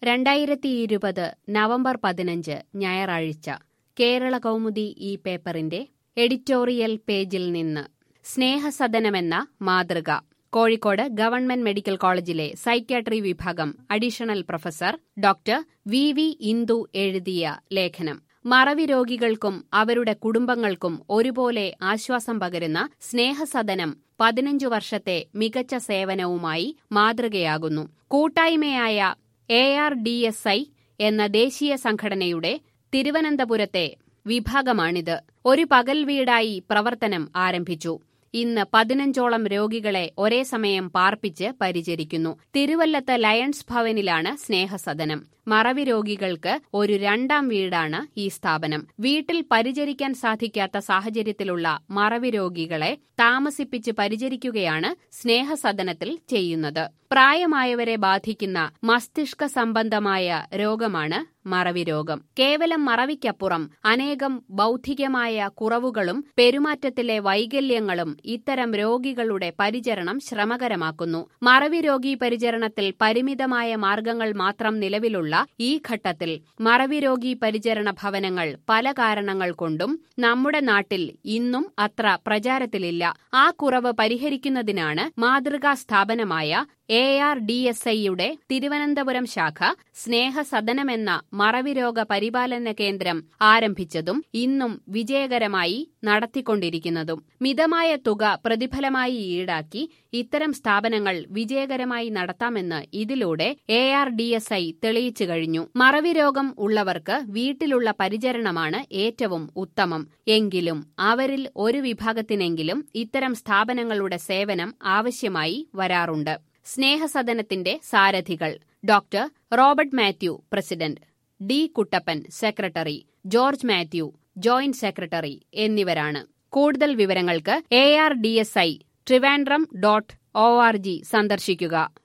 2020 November 15 ഞായറാഴ്ച കേരള കൗമുദി ഈ പേപ്പറിന്റെ എഡിറ്റോറിയൽ പേജിൽ നിന്ന് സ്നേഹസദനമെന്ന മാതൃക. കോഴിക്കോട് ഗവൺമെന്റ് മെഡിക്കൽ കോളേജിലെ സൈക്യാട്രി വിഭാഗം additional professor doctor V Indu എഴുതിയ ലേഖനം. മറവി രോഗികൾക്കും അവരുടെ കുടുംബങ്ങൾക്കും ഒരുപോലെ ആശ്വാസം പകരുന്ന സ്നേഹസദനം 15 വർഷത്തെ മികച്ച സേവനവുമായി മാതൃകയാകുന്നു. കൂട്ടായ്മയായ ARDSI എന്ന ദേശീയ സംഘടനയുടെ തിരുവനന്തപുരത്തെ വിഭാഗമാണിത്. ഒരു പകൽ വീടായി പ്രവർത്തനം ആരംഭിച്ചു. ഇന്ന് 15ഓളം രോഗികളെ ഒരേ സമയം പാർപ്പിച്ച് പരിചരിക്കുന്നു. തിരുവല്ലത്ത് ലയൺസ് ഭവനിലാണ് സ്നേഹസദനം. മറവി രോഗികൾക്ക് ഒരു രണ്ടാം വീടാണ് ഈ സ്ഥാപനം. വീട്ടിൽ പരിചരിക്കാൻ സാധിക്കാത്ത സാഹചര്യത്തിലുള്ള മറവി രോഗികളെ താമസിപ്പിച്ച് പരിചരിക്കുകയാണ് സ്നേഹസദനത്തിൽ ചെയ്യുന്നത്. പ്രായമായവരെ ബാധിക്കുന്ന മസ്തിഷ്ക സംബന്ധമായ രോഗമാണ് മറവി രോഗം. കേവലം മറവിക്കപ്പുറം അനേകം ബൗദ്ധികമായ കുറവുകളും പെരുമാറ്റത്തിലെ വൈകല്യങ്ങളും ഇത്തരം രോഗികളുടെ പരിചരണം ശ്രമകരമാക്കുന്നു. മറവി രോഗി പരിചരണത്തിൽ പരിമിതമായ മാർഗങ്ങൾ മാത്രം നിലവിലുള്ള ഈ ഘട്ടത്തിൽ മറവി രോഗി പരിചരണ ഭവനങ്ങൾ പല കാരണങ്ങൾ കൊണ്ടും നമ്മുടെ നാട്ടിൽ ഇന്നും അത്ര പ്രചാരത്തിലില്ല. ആ കുറവ് പരിഹരിക്കുന്നതിനാണ് മാതൃകാ സ്ഥാപനമായ ARDSIയുടെ തിരുവനന്തപുരം ശാഖ സ്നേഹസദനമെന്ന മറവിരോഗ പരിപാലന കേന്ദ്രം ആരംഭിച്ചതും ഇന്നും വിജയകരമായി നടത്തിക്കൊണ്ടിരിക്കുന്നതും. മിതമായ തുക പ്രതിഫലമായി ഈടാക്കി ഇത്തരം സ്ഥാപനങ്ങൾ വിജയകരമായി നടത്താമെന്ന് ഇതിലൂടെ ARDSI തെളിയിച്ചു കഴിഞ്ഞു. മറവി രോഗം ഉള്ളവർക്ക് വീട്ടിലുള്ള പരിചരണമാണ് ഏറ്റവും ഉത്തമം. എങ്കിലും അവരിൽ ഒരു വിഭാഗത്തിനെങ്കിലും ഇത്തരം സ്ഥാപനങ്ങളുടെ സേവനം ആവശ്യമായി വരാറുണ്ട്. സ്നേഹസദനത്തിന്റെ സാരഥികൾ: doctor Robert Mathew, president; D. Kuttappan, secretary; George Mathew, joint secretary എന്നിവരാണ്. കൂടുതൽ വിവരങ്ങൾക്ക് ARDSI Trivandrum.org സന്ദർശിക്കുക.